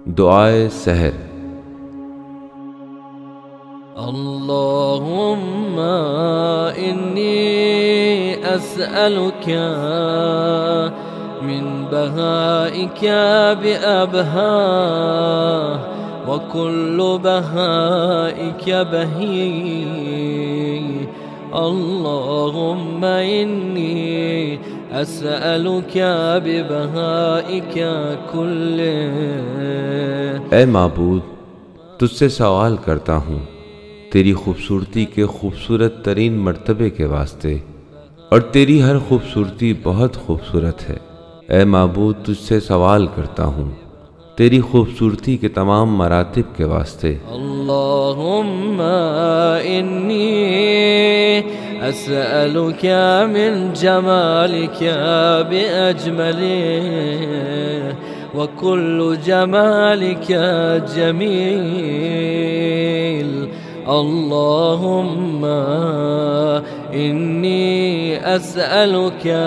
दुआए सहर। अल्लाहुम्मा इन्नी अस्अलुका मिन बहाइका बिअबहा व कुल्लु बहाइका बही। अल्लाहुम्मा इन्नी अस्अलुका बिबहाइका कुल्ले। ए माबूद, तुझसे सवाल करता हूँ तेरी खूबसूरती के खूबसूरत तरीन मर्तबे के वास्ते, और तेरी हर खूबसूरती बहुत खूबसूरत है। ए माबूद, तुझसे सवाल करता हूँ तेरी खूबसूरती के तमाम मरातिब के वास्ते। अल्लाहुम्मा इन्नी अस्अलुका मिन जमालिका बिअजमली व कुल्लु जमालिका जमील। अल्लाहुम्मा इन्नी अस्अलुका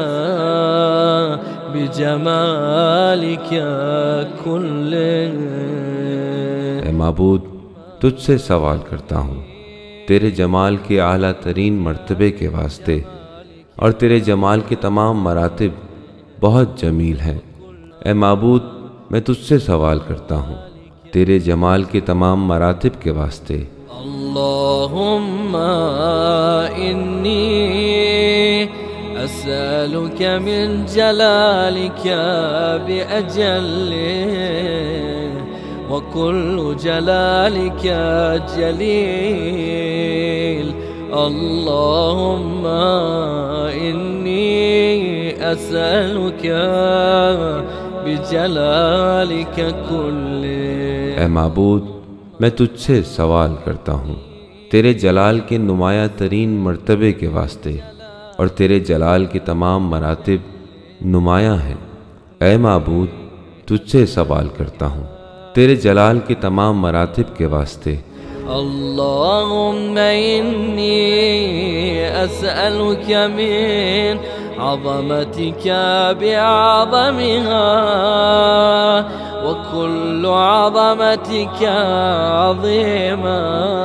बिजमालिका कुल्ले। ए माबूद, तुझसे सवाल करता हूँ तेरे जमाल के आला तरीन मर्तबे के वास्ते, और तेरे जमाल के तमाम मरातिब बहुत जमील हैं। ए माबूद, मैं तुझसे सवाल करता हूँ तेरे जमाल के तमाम मरातिब के वास्ते। अल्लाहुम्मा इन्नी अस्अलुका मिन जलालिका बिअजल्ली व कुल्लु जलालिका जलील। अल्लाहुम्मा इन्नी अस्अलुका बिजलालिका कुल्ले। ए माबूद, मैं तुझसे सवाल करता हूँ तेरे जलाल के नुमाया तरीन मर्तबे के वास्ते, और तेरे जलाल के तमाम मरातिब नुमाया हैं। ए माबूद, तुझसे सवाल करता हूँ तेरे जलाल के तमाम मरातिब के वास्ते। अल्लाहुम्मा इन्नी अस्अलुका मिन अज़मतिका बिअज़मिहा व कुल्लु अज़मतिका अज़ीमा।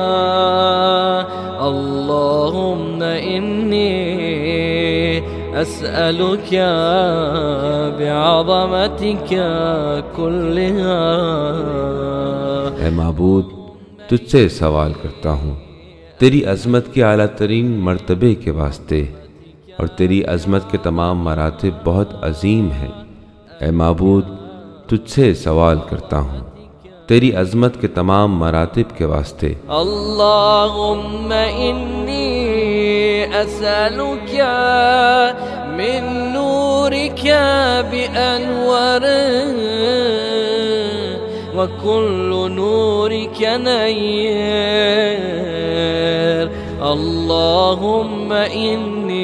अल्लाहुम्मा इन्नी अस्अलुका बिअज़मतिका कुल्लिहा। ए माबूद, तुझसे सवाल करता हूँ तेरी अज़मत के आला तरीन मर्तबे के वास्ते, और तेरी अज़मत के तमाम मरातिब बहुत अजीम हैं। ए माबूद, तुझसे सवाल करता हूँ तेरी अज़मत के तमाम मरातिब के वास्ते। अल्लाहुम्मा इन्नी अस्अलुका मिन नूरिका बिअनवार व कुल्लु नूरिका नय्यर। अल्लाहुम्मा इन्नी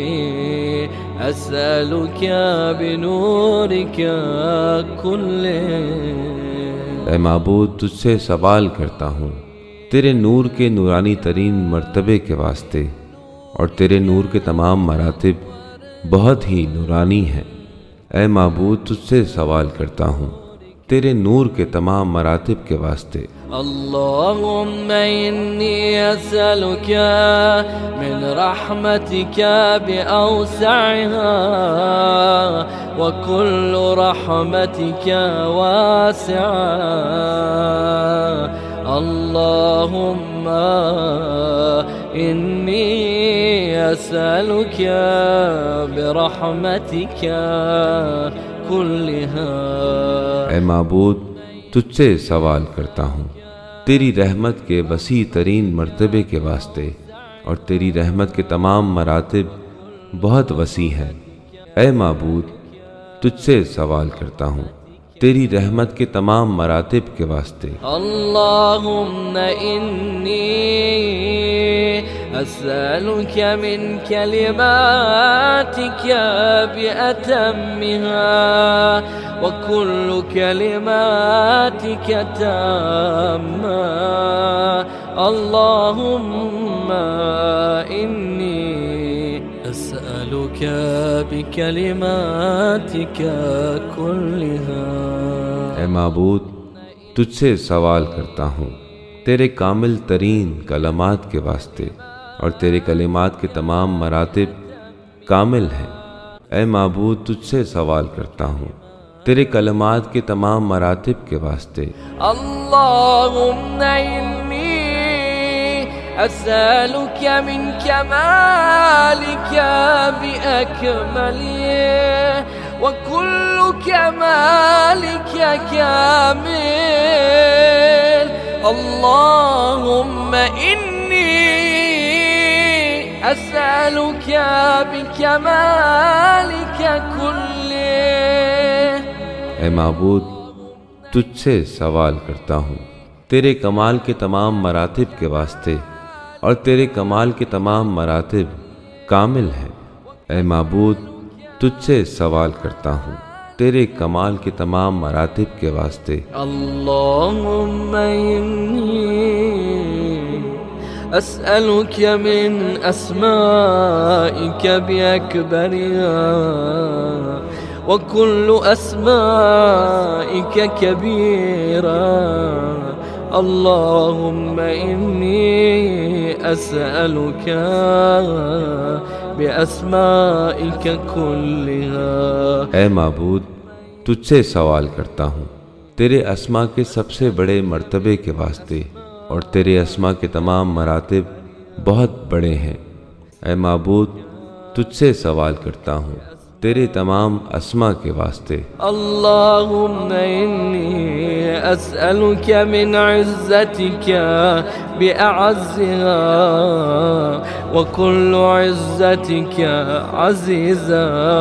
अस्अलुका बिनूरिका कुल्ले। ए माबूद, तुझसे सवाल करता हूँ तेरे नूर के नूरानी तरीन मर्तबे के वास्ते, और तेरे नूर के तमाम मरातिब बहुत ही नूरानी हैं। ए माबूद, तुझसे सवाल करता हूँ तेरे नूर के तमाम मरातिब के वास्ते। अल्लाहुम्मा इन्नी अस्अलुका मिन रहमतिका बिअवसअहा व कुल्लु रहमतिका वासिआ। अल्लाहुम्मा इन्नी अस्अलुका बिरहमतिका कुल्लिहा। ए माबूद, तुझसे सवाल करता हूँ तेरी रहमत के वसी तरीन मर्तबे के वास्ते, और तेरी रहमत के तमाम मरातिब बहुत वसी हैं। ए माबूद, तुझसे सवाल करता हूँ तेरी रहमत के तमाम मरातिब के वास्ते। अल्लाहुम्मा इन्नी अस्अलुका मिन कलिमातिका बिअतम्मिहा व कुल्लु कलिमातिका ताम्मा। अल्लाहुम्मा इन्नी अस्अलुका बिकलिमातिका कुल्लिहा। ए माबूद, तुझसे सवाल करता हूँ तेरे कामिल तरीन कलमात के वास्ते, और तेरे कलिमात के तमाम मरातिब कामिल हैं। ऐ माबूद तुझसे सवाल करता हूँ तेरे कलमात के तमाम मरातिब के वास्ते। अल्लाहुम्मा इन्नी अस्अलुका मिन कमालिका बिअकमलिही व कुल्लु कमालिका कामिल। अल्लाहुम्मा इन्नी अस्अलुका बिकमालिका कुल्लिही। ऐ माबूद तुझसे सवाल करता हूँ तेरे कमाल के तमाम मरातिब के वास्ते, और तेरे कमाल के तमाम मरातिब कामिल हैं। ऐ माबूद तुझसे सवाल करता हूँ तेरे कमाल के तमाम मरातिब के वास्ते। अल्लाहुम्मा इन्नी अस्अलुका मिन अस्माइका बिअकबरिहा व कुल्लु अस्माइका कबीरा। अल्लाहुम्मा इन्नी अस्अलुका बिअस्माइका कुल्लिहा। ऐ माबूद तुझसे सवाल करता हूँ तेरे अस्मा के सबसे बड़े मर्तबे के वास्ते, और तेरे अस्मा के तमाम मरातिब बहुत बड़े हैं। ऐ माबूद तुझसे सवाल करता हूँ तेरे तमाम अस्मा के वास्ते। अल्लाहुम्मा इन्नी अस्अलुका मिन इज़्ज़तिका बिअअज़्ज़िहा व कुल्लु इज़्ज़तिका अज़ीज़ा।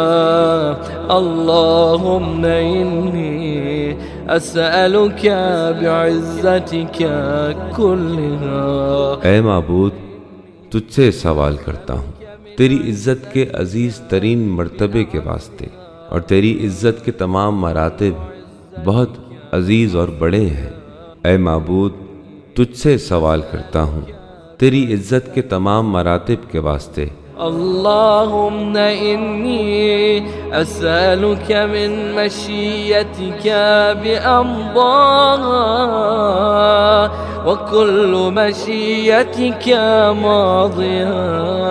अल्लाहुम्मा इन्नी अस्अलुका बिइज़्ज़तिका कुल्लिहा। ऐ माबूद तुझसे सवाल करता हूँ तेरी इज्जत के अजीज तरीन मर्तबे के वास्ते, और तेरी इज्जत के तमाम मरातिब बहुत अजीज और बड़े हैं। ऐ माबूद तुझसे सवाल करता हूँ तेरी इज्जत के तमाम मरातिब के वास्ते। अल्लाहुम्मा इन्नी अस्अलुका मिन मशीयतिका बिअमदाहा व कुल्लु मशीयतिका मादिहा।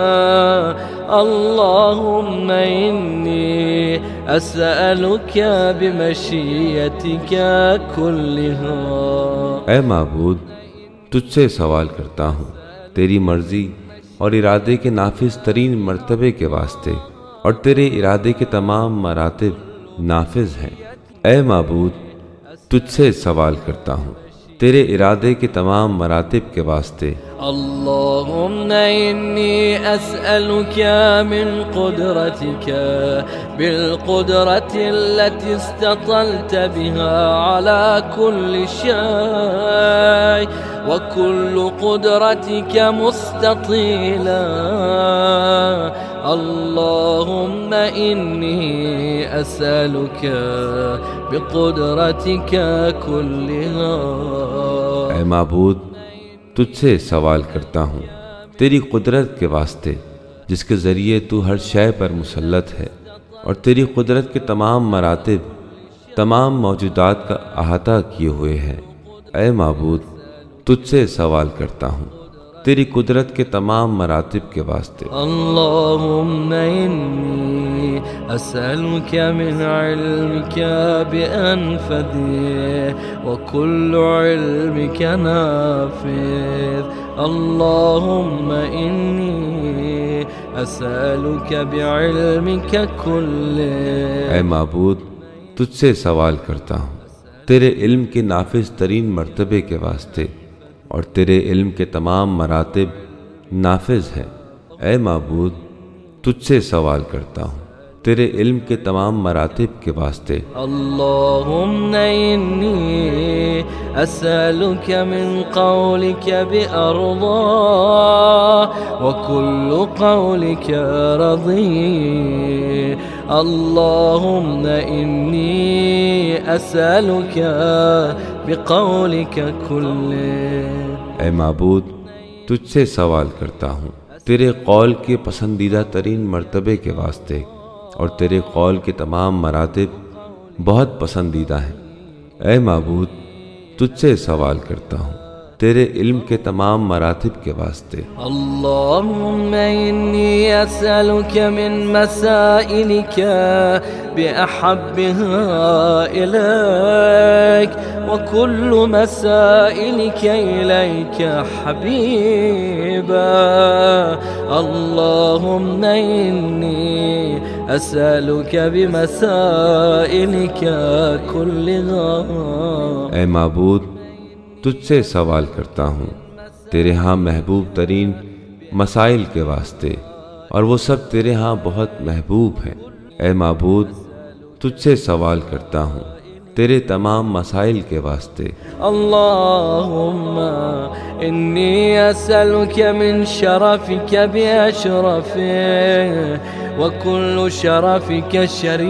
अल्लाहुम्मा इन्नी अस्अलुका बिमशीयतिका कुल्लिहा। ऐ माबूद तुझसे सवाल करता हूँ तेरी मर्जी और इरादे के नाफिज तरीन मर्तबे के वास्ते, और तेरे इरादे के तमाम मरातिब नाफिज हैं। ऐ माबूद तुझसे सवाल करता हूँ तेरे इरादे के तमाम मरातिब के वास्ते। अल्लाहुम्मा इन्नी अस्अलुका मिन कुदरतिका बिल कुदरति अल्लती इस्ततलत बिहा अला कुल्लि शै व कुल्लु कुदरतिका मुस्ततीला। अल्लाहुम्मा इन्नी अस्अलुका बिकुदरतिका कुल्लिहा। ऐ माबूद तुझसे सवाल करता हूँ तेरी कुदरत के वास्ते जिसके ज़रिए तू हर शय पर मुसल्लत है, और तेरी कुदरत के तमाम मरातिब तमाम मौजूदात का अहाता किए हुए हैं। ऐ माबूद तुझसे सवाल करता हूँ तेरी कुदरत के तमाम मरातिब के वास्ते। अल्लाहुम्मा इन्नी अस्अलुका मिन इल्मिका बिअनफदि व कुल्लु इल्मिका नाफिज़। अल्लाहुम्मा इन्नी अस्अलुका बिइल्मिका कुल्लि। ऐ माबूद तुझसे सवाल करता हूँ तेरे इल्म के नाफिज तरीन मर्तबे के वास्ते, और तेरे इल्म के तमाम मरातिब नाफिज हैं। ऐ माबूद तुझसे सवाल करता हूँ तेरे इल्म के तमाम मरातिब के वास्ते। अल्लाहुम्मा इन्नी अस्अलुका मिन क़ौलिका बिअर्दा व कुल्लु क़ौलिका रज़ी। अल्लाहुम्मा इन्नी अस्अलुका बिक़ौलिका कुल्लि। ऐ माबूद तुझसे सवाल करता हूँ तेरे कौल के पसंदीदा तरीन मर्तबे के वास्ते, और तेरे कौल के तमाम मरातिब बहुत पसंदीदा हैं। ऐ माबूद तुझसे सवाल करता हूँ तेरे इल्म के तमाम मरातिब के वास्ते। अल्लाहुम्मा इन्नी असअलुका मिन मसाइलिका बिअहब्बिहा इलैक व कुल्लु मसाइलिका इलैका हबीबा। अल्लाहुम्मा इन्नी असअलुका बिमसाइलिका कुल्लिहा। ऐ माबूद तुझसे सवाल करता हूँ तेरे यहाँ महबूब तरीन मसाइल के वास्ते, और वो सब तेरे यहाँ बहुत महबूब हैं। ऐ माबूद तुझसे सवाल करता हूँ तेरे तमाम मसाइल के वास्ते। अल्लाहुम्मा इन्नी असअलुका मिन शरफिका बिअशरफि व कुल्लु शरफिका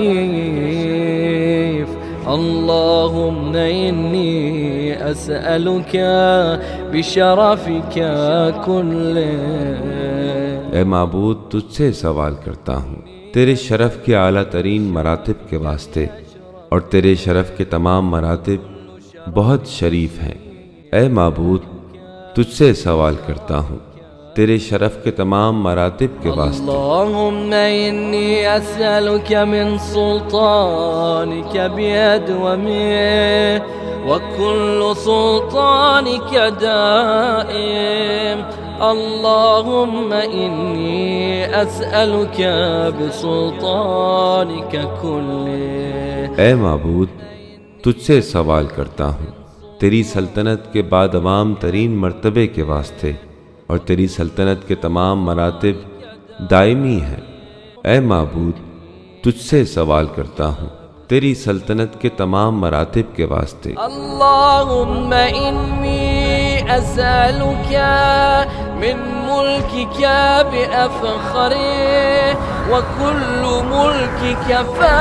शरीफ। अल्लाहुम्मा इन्नी असअलुका बिशरफिका कुल्ले। ऐ माबूद तुझसे सवाल करता हूँ तेरे शरफ के आला तरीन मरातिब के वास्ते, और तेरे शरफ के तमाम मरातिब बहुत शरीफ हैं। ऐ माबूद तुझसे सवाल करता हूँ तेरे शरफ के तमाम मरातिब के वास्ते। अल्लाहुम्मा इन्नी असअलुका मिन सुल्तानिका बिअदवमी व कुल्लु सुल्तानिका दाइम। अल्लाहुम्मा इन्नी असअलुका बिसुल्तानिका कुल्ली। ऐ माबूद तुझसे सवाल करता हूँ तेरी सल्तनत के बादमाम तरीन मर्तबे के वास्ते, और तेरी सल्तनत के तमाम मरातिब दायमी हैं। ऐ माबूद तुझसे सवाल करता हूँ तेरी सल्तनत के तमाम मरातिब के वास्ते। अल्लाहुम्मा इन्नी असअलुका मिन मुल्किका बिअफ़ख़रि व कुल्लु मुल्किका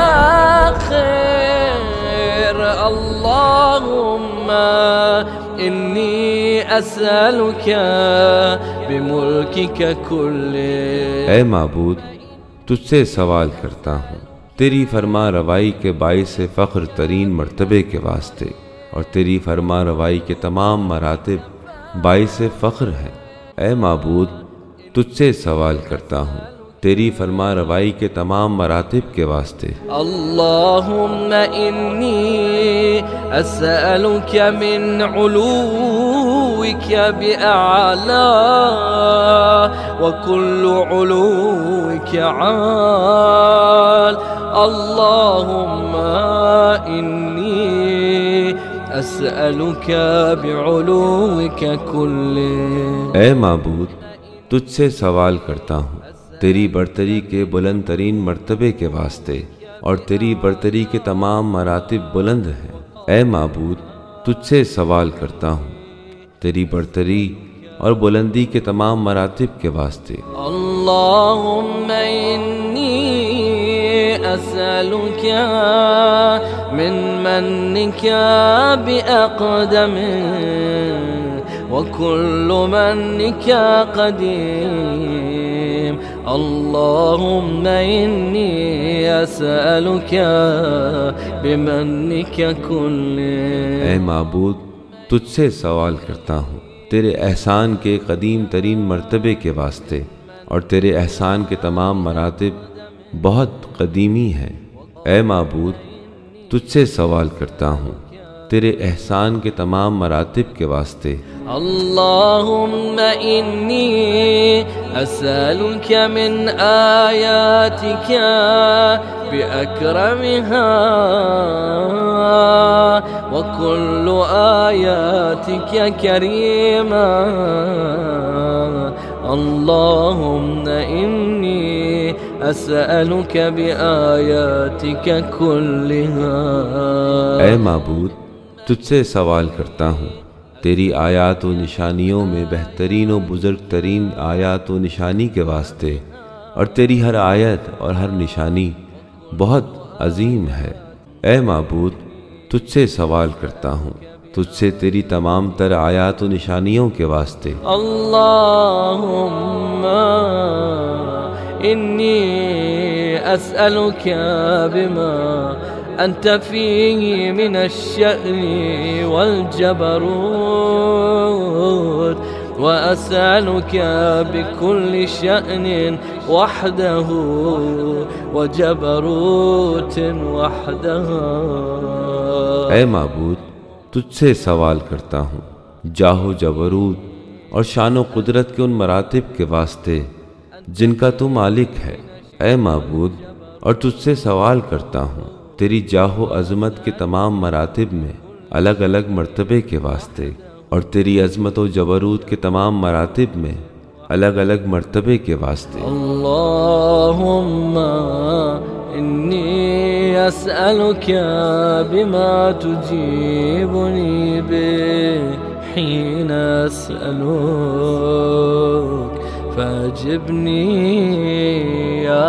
फ़ाख़िर। अल्लाहुम्मा इन्नी असअलुका बिमुल्किका कुल्ले। ऐ माबूद तुझसे सवाल करता हूँ तेरी फरमा रवाई के बाइस फ़ख्र तरीन मर्तबे के वास्ते, और तेरी फरमा रवाई के तमाम मरातिब बाइस फ़ख्र हैं। ऐ माबूद तुझसे सवाल करता हूँ तेरी फरमा रवाई के तमाम मरातिब के वास्ते। अल्लाहुम्मा इन्नी असअलुका मिन उलूविका बिअअला व कुल्लु उलूविका आल। अल्लाहुम्मा इन्नी असअलुका बिउलूविका कुल्ली। ऐ माबूद तुझसे सवाल करता हूँ तेरी बरतरी के बुलंद तरीन मर्तबे के वास्ते, और तेरी बरतरी के तमाम मरातिब बुलंद हैं। ऐ माबूद तुझसे सवाल करता हूँ तेरी बरतरी और बुलंदी के तमाम मरातिब के वास्ते। अल्लाहुम्मा इन्नी असअलुका मिन मन्निका बिअक़दमी व कुल्लु मन्निका क़दीम। अल्लाहुम्मा इन्नी असअलुका बिमन्निका कुल्ली। ऐ माबूद तुझसे सवाल करता हूँ तेरे एहसान के कदीम तरीन मर्तबे के वास्ते, और तेरे एहसान के तमाम मरातिब बहुत कदीमी हैं। ऐ माबूद तुझसे सवाल करता हूँ तेरे एहसान के तमाम मरातिब के वास्ते। अल्लाहुम्मा इन्नी असअलुका मिन आयातिका बिअकरमिहा व कुल्लु आयातिका करीमा। अल्लाहुम्मा इन्नी असअलुका बिआयातिका कुल्लिहा। ऐ माबूद तुझसे सवाल करता हूँ तेरी आयात व निशानियों में बेहतरीन व बुजुर्ग तरीन आयात व निशानी के वास्ते, और तेरी हर आयत और हर निशानी बहुत अजीम है। ऐ माबूद तुझसे सवाल करता हूँ तुझसे तेरी तमाम तर आयात व निशानियों के वास्ते। अल्लाहुम्मा इन्नी अस्अलुका बिमा أنت فيه من الشأن والجبروت وأسألك بكل شأن وحده وجبروت وحده. ऐ माबूद, तुझसे सवाल करता हूँ जाहो जबरूत और शानो कुदरत के उन मरातिब के वास्ते जिनका तू मालिक है। ऐ माबूद, और तुझसे सवाल करता हूँ तेरी जाहो अज़मत के तमाम मरातिब में अलग अलग मर्तबे के वास्ते और तेरी अज़मत व जबरूत के तमाम मरातिब में अलग अलग मर्तबे के वास्ते। अल्लाहुम्मा इन्नी अस्अलुका बिमा तुजीबुनी बिहीन अस्अलुक फाजिबनी या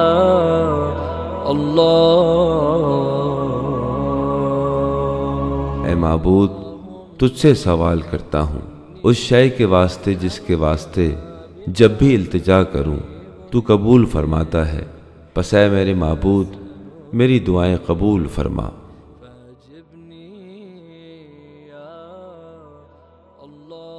अल्लाह। ऐ माबूद, तुझसे सवाल करता हूँ उस शय के वास्ते जिसके वास्ते जब भी इल्तिजा करूँ तू कबूल फरमाता है। पस ऐ मेरे माबूद, मेरी दुआएं कबूल फरमा। फाजिबनी या अल्लाह।